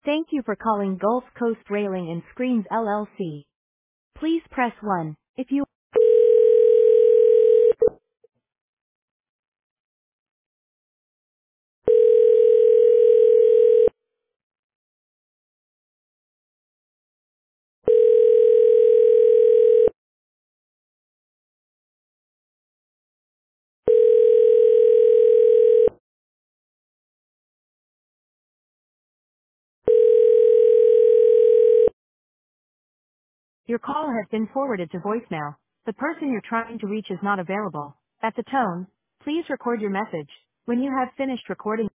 Thank you for calling Gulf Coast Railing and Screens LLC. Please press 1 if you. Your call has been forwarded to voicemail. The person you're trying to reach is not available. At the tone, please record your message. When you have finished recording